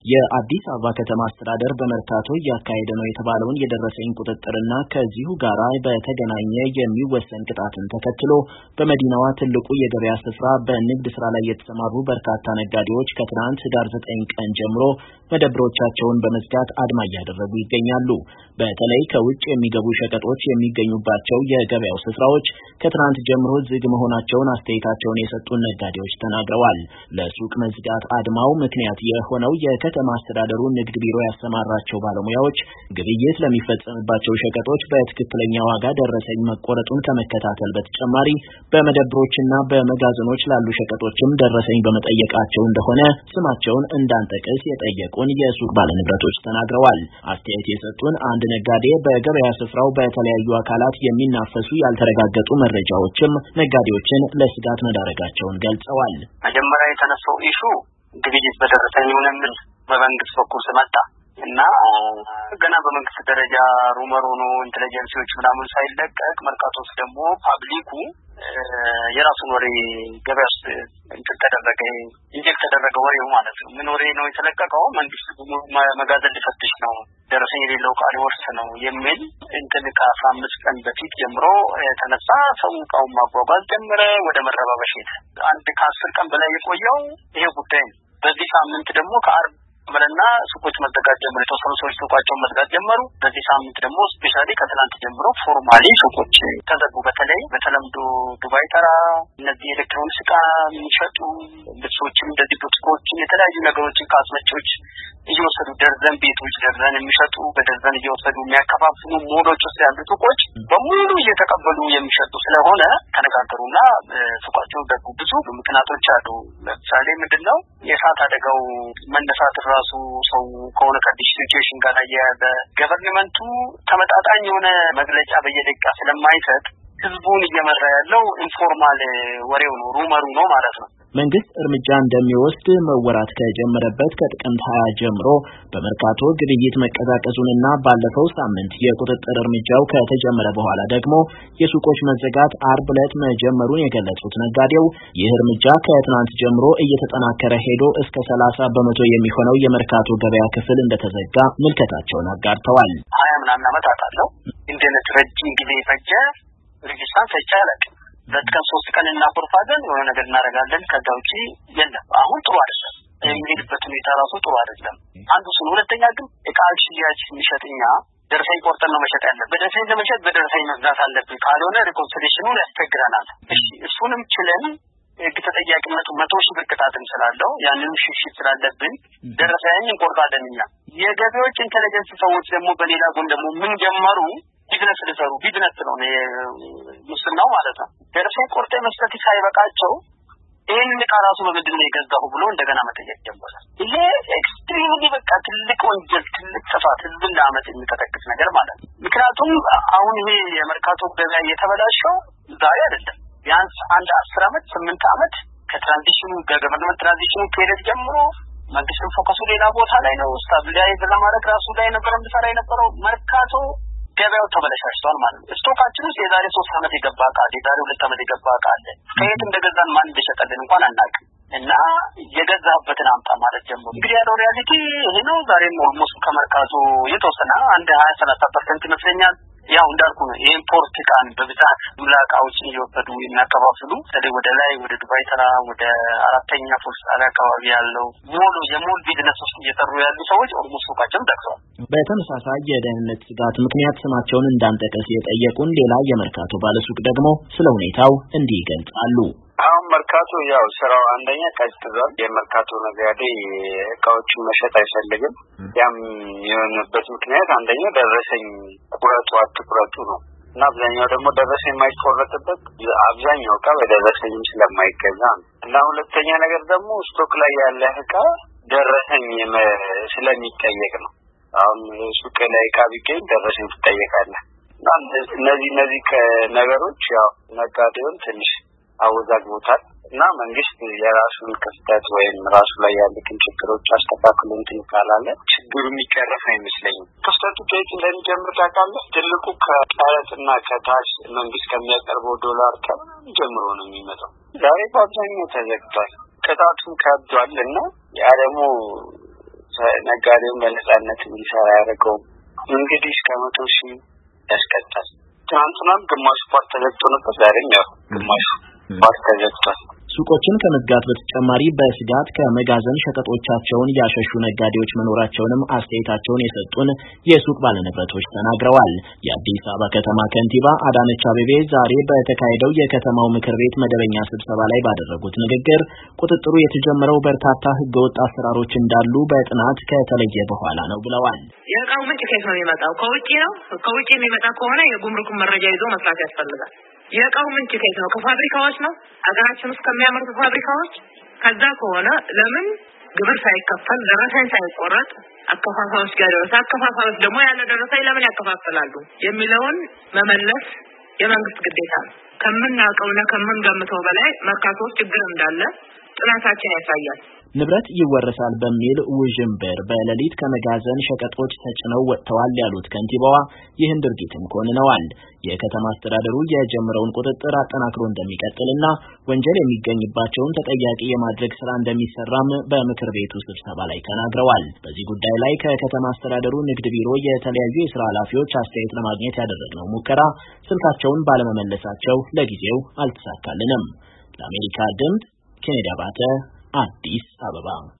የአዲስ አበባ ከተማ አስተዳደር በመርካቶ እያካሄደ ነው የተባለውን የደረሰኝ ቁጥጥርና ከዚሁ ጋር በተገናኘ የሚወሰን ቅጣትን ተከትሎ በመዲናዋ ትልቁ የገበያ ስፍራ በንግድ ስራ ላይ የተሰማሩ በርካታ ነጋዴዎች ከትናንት ህዳር 9 ቀን ጀምሮ መደብሮቻቸውን በመዝጋት አድማ እያደረጉ ይገኛሉ። በተለይ ከውጭ የሚገቡ ሸቀጦች የሚገኙባቸው የገበያው ስፍራዎች ከትናንት ጀምሮ ዝግ መሆናቸውን አስተያየታቸውን የሰጡን ነጋዴዎች ተናግረዋል። ለሱቅ መዝጋት አድማው ምክንያት የሆነው የከተማ አስተዳደሩ ንግድ ቢሮ ያሰማራቸው ባለሙያዎች ግብይት ለሚፈጸምባቸው ሸቀጦች በትክክለኛ ዋጋ ደረሰኝ መቆረጡን ከመከታተል በተጨማሪ በመደብሮችና በመጋዘኖች ላሉ ሸቀጦችም ደረሰኝ በመጠየቃቸው እንደሆነ ስማቸውን እንዳንጠቅስ የጠየቁን የሱቅ ባለንብረቶች ተናግረዋል። አስተያየት የሰጡን አንድ ነጋዴ በገበያ ስፍራው በተለያዩ አካላት የሚናፈሱ ያልተረጋገጡ መረጃዎችም ነጋዴዎችን ለስጋት መዳረጋቸውን ገልጸዋል። መጀመሪያ የተነሳው ኢሹ ግብይት በደረሰኝ ምንም በመንግስት በኩል መጣ እና ገና በመንግስት ደረጃ ሩመር ሆኖ ኢንተለጀንሲዎች ምናምን ሳይለቀቅ መርካቶ ውስጥ ደግሞ ፓብሊኩ የራሱን ወሬ ገበያ ውስጥ ተደረገ ኢንጀክት ተደረገ ወሬው ማለት ነው። ምን ወሬ ነው የተለቀቀው? መንግስት መጋዘን ሊፈትሽ ነው፣ ደረሰኝ የሌለው ቃል ወርስ ነው የሚል እንትን ከ15 ቀን በፊት ጀምሮ ተነሳ። ሰው ቃውም ማጓጓዝ ጀመረ፣ ወደ መረባበሽ ሄደ። አንድ ከ10 ቀን በላይ የቆየው ይሄ ጉዳይ ነው። በዚህ ሳምንት ደግሞ ከአርብ በለና ሱቆች መዘጋት ጀመሩ። የተወሰኑ ሰዎች ሱቃቸውን መዝጋት ጀመሩ። በዚህ ሳምንት ደግሞ ስፔሻሊ ከትናንት ጀምሮ ፎርማሊ ሱቆች ተዘጉ። በተለይ በተለምዶ ዱባይ ተራ እነዚህ ኤሌክትሮኒክስ ዕቃ የሚሸጡ ልብሶችን፣ እንደዚህ ቡቲኮችን፣ የተለያዩ ነገሮችን ከአስመጪዎች እየወሰዱ ደርዘን ቤቶች ደርዘን የሚሸጡ በደርዘን እየወሰዱ የሚያከፋፍሉ ሞሎች ውስጥ ያሉ ሱቆች በሙሉ እየተቀበሉ የሚሸጡ ስለሆነ ተነጋገሩና ሱቃቸውን ዘጉ። ብዙ ምክንያቶች አሉ። ለምሳሌ ምንድነው የእሳት አደጋው መነሳት ራሱ ሰው ከሆነ ከዲሽ ሲቹዌሽን ጋር ያያዘ ገቨርንመንቱ ተመጣጣኝ የሆነ መግለጫ በየደቂቃ ስለማይሰጥ ህዝቡን እየመራ ያለው ኢንፎርማል ወሬው ነው፣ ሩመሩ ነው ማለት ነው። መንግስት እርምጃ እንደሚወስድ መወራት ከጀመረበት ከጥቅምት 20 ጀምሮ በመርካቶ ግብይት መቀዛቀዙንና ባለፈው ሳምንት የቁጥጥር እርምጃው ከተጀመረ በኋላ ደግሞ የሱቆች መዘጋት አርብ ዕለት መጀመሩን የገለጹት ነጋዴው ይህ እርምጃ ከትናንት ጀምሮ እየተጠናከረ ሄዶ እስከ 30 በመቶ የሚሆነው የመርካቶ ገበያ ክፍል እንደተዘጋ ምልከታቸውን አጋርተዋል። 20 ምናምን ዓመታት አለው ኢንተርኔት ረጅም ጊዜ ፈጀ ሬጂስትራንስ አይቻልም። ለጥቅም 3 ቀን እናቆርፋለን የሆነ ነገር እናደርጋለን። ከዛ ውጪ የለም። አሁን ጥሩ አይደለም። የሚሄድበት ሁኔታ ራሱ ጥሩ አይደለም። አንዱ እሱ ነው። ሁለተኛ ግን ዕቃዎች ሽያጭ የሚሸጥኛ ደረሰኝ ቆርጠን ነው መሸጥ ያለብን። በደረሰኝ ለመሸጥ በደረሰኝ መግዛት አለብን። ካልሆነ ሪኮንሲሌሽኑን ያስቸግረናል። እሺ እሱንም ችለን ህግ ተጠያቂነቱ 100,000 ብር ቅጣትም ስላለው ያንን ሽሽት ስላለብን ደረሰኝ እንቆርጣለን እኛ። የገበያዎች ኢንተለጀንስ ሰዎች ደግሞ በሌላ ጎን ደግሞ ምን ጀመሩ? ቢዝነስ ሊሰሩ ቢዝነስ ነው ሙስናው ማለት ነው። ደረሰኝ ቆርጠ መስጠት ሳይበቃቸው ይሄን ቃራሱ በምንድን ነው የገዛው ብሎ እንደገና መጠየቅ ጀመረ። ይሄ ኤክስትሪምሊ በቃ ትልቅ ወንጀል፣ ትልቅ ጥፋት፣ ህዝብን ለዓመት የሚቀጠቅጥ ነገር ማለት ነው። ምክንያቱም አሁን ይሄ የመርካቶ ገበያ የተበላሸው ዛሬ አይደለም። ቢያንስ አንድ 10 ዓመት 8 ዓመት ከትራንዚሽኑ ከገቨርንመንት ትራንዚሽኑ ፔሪድ ጀምሮ መንግስት ፎከሱ ሌላ ቦታ ላይ ነው። ስታቢላይዝ ለማድረግ ራሱ ላይ ነበር እንደሰራ የነበረው። መርካቶ ገበያው ተበላሽቷል ማለት ነው። ስቶካችን ውስጥ የዛሬ 3 ዓመት የገባ ዕቃ፣ የዛሬ 2 ዓመት የገባ ዕቃ አለ። ከየት እንደገዛን ማን እንደሸጠልን እንኳን አናውቅም። እና የገዛበትን አምጣ ማለት ጀምሮ እንግዲህ ያለው ሪያሊቲ ይሄ ነው። ዛሬም ኦልሞስት ከመርካቶ የተወሰነ አንድ 20-30% ይመስለኛል ያው እንዳልኩ ነው። ኢምፖርት ዕቃን በብዛት ዱላቃዎች እየወሰዱ የሚያከፋፍሉ ወደ ላይ ወደ ዱባይ ተራ ወደ 4ኛ ፎርስ አካባቢ ያለው የሞል ቢዝነስ ውስጥ እየሰሩ ያሉ ሰዎች ኦልሞስት ሱቃቸውን ዘግተዋል። በተመሳሳይ የደህንነት ስጋት ምክንያት ስማቸውን እንዳንጠቅስ የጠየቁን ሌላ የመርካቶ ባለሱቅ ደግሞ ስለ ሁኔታው እንዲህ ይገልጻሉ። አሁን መርካቶ ያው ስራው አንደኛ ቀዝቅዟል። የመርካቶ ነጋዴ እቃዎችን መሸጥ አይፈልግም። ያም የሆነበት ምክንያት አንደኛ ደረሰኝ ቁረጡ አትቁረጡ ነው እና አብዛኛው ደግሞ ደረሰኝ የማይቆረጥበት አብዛኛው ዕቃ በደረሰኝም ስለማይገዛ ነው እና ሁለተኛ ነገር ደግሞ ስቶክ ላይ ያለ ዕቃ ደረሰኝ ስለሚጠየቅ ነው። አሁን ሱቅ ላይ ዕቃ ቢገኝ ደረሰኝ ትጠየቃለህ እና እነዚህ ነገሮች ያው ነጋዴውን ትንሽ አወዛግቦታል እና መንግስት የራሱን ክፍተት ወይም ራሱ ላይ ያሉትን ችግሮች አስተካክሎ እንትን ካላለ ችግሩ የሚቀረፍ አይመስለኝም። ክፍተቱ ከየት እንደሚጀምር ታውቃለህ? ትልቁ ከቀረጥና ከታክስ መንግስት ከሚያቀርበው ዶላር ጀምሮ ነው የሚመጣው። ዛሬ በአብዛኛው ተዘግቷል። ቅጣቱም ከብዷል እና ያ ደግሞ ነጋዴውን በነጻነት እንዲሰራ ያደረገው እንግዲህ እስከ 100,000 ያስቀጣል። ትናንትናም ግማሽ ፓርት ተዘግቶ ነበር፣ ዛሬም ያው ግማሽ ፓርት ተዘግቷል። ሱቆችን ከመዝጋት በተጨማሪ በስጋት ከመጋዘን ሸቀጦቻቸውን ያሸሹ ነጋዴዎች መኖራቸውንም አስተያየታቸውን የሰጡን የሱቅ ባለንብረቶች ተናግረዋል። የአዲስ አበባ ከተማ ከንቲባ አዳነች አቤቤ ዛሬ በተካሄደው የከተማው ምክር ቤት መደበኛ ስብሰባ ላይ ባደረጉት ንግግር ቁጥጥሩ የተጀመረው በርካታ ህገወጥ አሰራሮች እንዳሉ በጥናት ከተለየ በኋላ ነው ብለዋል። የእቃው ምንጭ ከየት ነው የሚመጣው? ከውጪ ነው። ከውጪ የሚመጣ ከሆነ የጉምሩክ መረጃ ይዞ መስራት ያስፈልጋል። የእቃው ምንጭ ከየት ነው? ከፋብሪካዎች ነው። አገራችን ውስጥ ከሚያመርቱ ፋብሪካዎች። ከዛ ከሆነ ለምን ግብር ሳይከፈል ደረሰኝ ሳይቆረጥ አከፋፋዮች ጋር ደረሰ? አከፋፋዮች ደግሞ ያለ ደረሰኝ ለምን ያከፋፍላሉ የሚለውን መመለስ የመንግስት ግዴታ ነው። ከምናውቀውና ከምንገምተው በላይ መርካቶ ችግር እንዳለ ጥናታችን ያሳያል። ንብረት ይወረሳል በሚል ውዥንብር በሌሊት ከመጋዘን ሸቀጦች ተጭነው ወጥተዋል ያሉት ከንቲባዋ ይህን ድርጊትም ኮንነዋል። የከተማ አስተዳደሩ የጀመረውን ቁጥጥር አጠናክሮ እንደሚቀጥልና ወንጀል የሚገኝባቸውን ተጠያቂ የማድረግ ስራ እንደሚሰራም በምክር ቤቱ ስብሰባ ላይ ተናግረዋል። በዚህ ጉዳይ ላይ ከከተማ አስተዳደሩ ንግድ ቢሮ የተለያዩ የስራ ኃላፊዎች አስተያየት ለማግኘት ያደረግነው ሙከራ ስልካቸውን ባለመመለሳቸው ለጊዜው አልተሳካልንም። ለአሜሪካ ድምፅ ኬኔዲ አባተ አዲስ አበባ